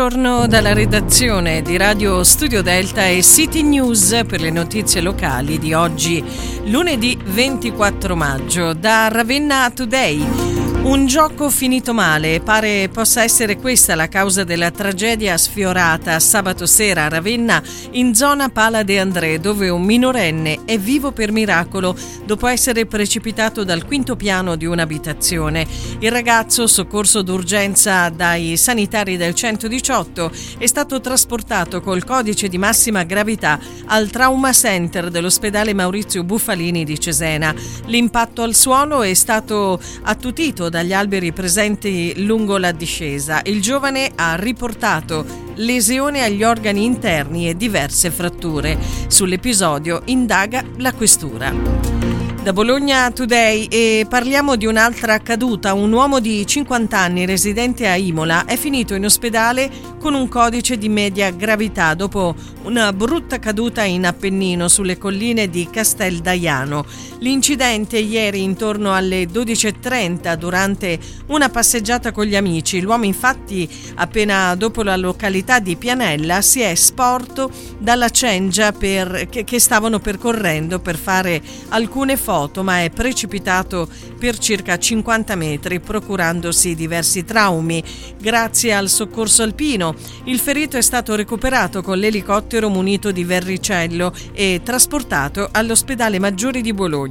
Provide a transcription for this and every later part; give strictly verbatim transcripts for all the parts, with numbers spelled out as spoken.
Buongiorno dalla redazione di Radio Studio Delta e City News per le notizie locali di oggi, lunedì ventiquattro maggio. Da Ravenna Today. Un gioco finito male, pare possa essere questa la causa della tragedia sfiorata sabato sera a Ravenna in zona Pala de André, dove un minorenne è vivo per miracolo dopo essere precipitato dal quinto piano di un'abitazione. Il ragazzo, soccorso d'urgenza dai sanitari del centodiciotto, è stato trasportato col codice di massima gravità al Trauma Center dell'ospedale Maurizio Buffalini di Cesena. L'impatto al suolo è stato attutito dagli alberi presenti lungo la discesa. Il giovane ha riportato lesione agli organi interni e diverse fratture. Sull'episodio indaga la questura. Da Bologna Today e parliamo di un'altra caduta. Un uomo di cinquanta anni residente a Imola è finito in ospedale con un codice di media gravità dopo una brutta caduta in Appennino sulle colline di Casteldaiano. L'incidente ieri intorno alle dodici e trenta durante una passeggiata con gli amici. L'uomo infatti appena dopo la località di Pianella si è sporto dalla cengia per, che, che stavano percorrendo per fare alcune foto, ma è precipitato per circa cinquanta metri procurandosi diversi traumi. Grazie al soccorso alpino il ferito è stato recuperato con l'elicottero munito di verricello e trasportato all'ospedale Maggiore di Bologna.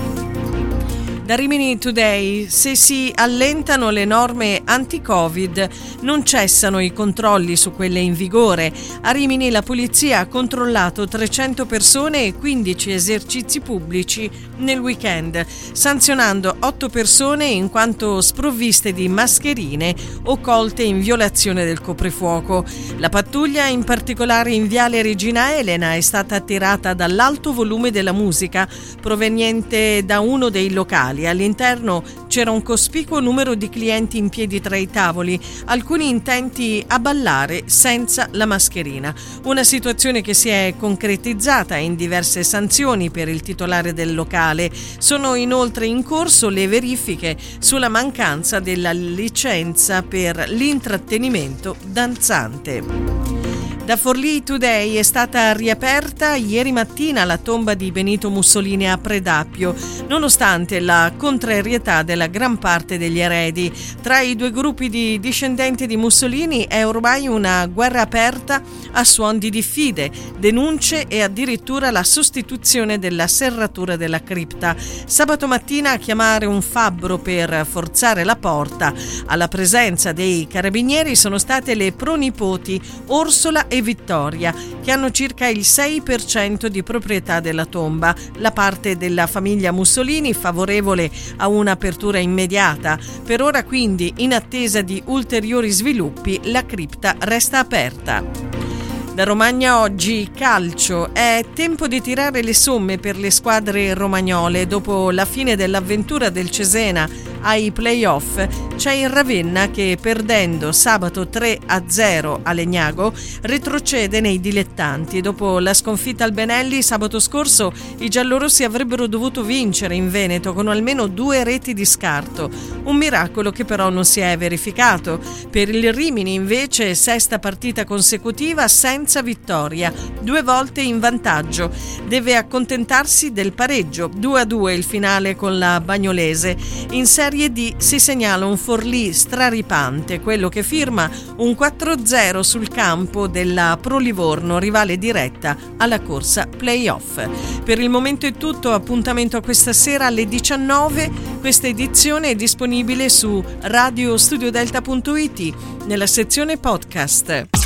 Da Rimini Today, se si allentano le norme anti-Covid, non cessano i controlli su quelle in vigore. A Rimini la polizia ha controllato trecento persone e quindici esercizi pubblici nel weekend, sanzionando otto persone in quanto sprovviste di mascherine o colte in violazione del coprifuoco. La pattuglia, in particolare in Viale Regina Elena, è stata attirata dall'alto volume della musica proveniente da uno dei locali. All'interno c'era un cospicuo numero di clienti in piedi tra i tavoli, alcuni intenti a ballare senza la mascherina. Una situazione che si è concretizzata in diverse sanzioni per il titolare del locale. Sono inoltre in corso le verifiche sulla mancanza della licenza per l'intrattenimento danzante. Da Forlì Today è stata riaperta ieri mattina la tomba di Benito Mussolini a Predappio, nonostante la contrarietà della gran parte degli eredi. Tra i due gruppi di discendenti di Mussolini è ormai una guerra aperta a suon di diffide, denunce e addirittura la sostituzione della serratura della cripta. Sabato mattina a chiamare un fabbro per forzare la porta. Alla presenza dei carabinieri sono state le pronipoti Orsola e Vittoria, che hanno circa il sei per cento di proprietà della tomba. La parte della famiglia Mussolini favorevole a un'apertura immediata. Per ora quindi, in attesa di ulteriori sviluppi, la cripta resta aperta. Da Romagna Oggi, calcio. È tempo di tirare le somme per le squadre romagnole. Dopo la fine dell'avventura del Cesena ai play-off, c'è il Ravenna che, perdendo sabato tre a zero a Legnago, retrocede nei dilettanti. Dopo la sconfitta al Benelli sabato scorso, i giallorossi avrebbero dovuto vincere in Veneto con almeno due reti di scarto. Un miracolo che però non si è verificato. Per il Rimini, invece, sesta partita consecutiva senza vittoria, due volte in vantaggio. Deve accontentarsi del pareggio, due a due il finale con la Bagnolese. In Serie D si segnala un Forlì straripante, quello che firma un quattro a zero sul campo della Pro Livorno, rivale diretta alla corsa play-off. Per il momento è tutto, appuntamento a questa sera alle diciannove. Questa edizione è disponibile su radio studio delta punto it nella sezione podcast.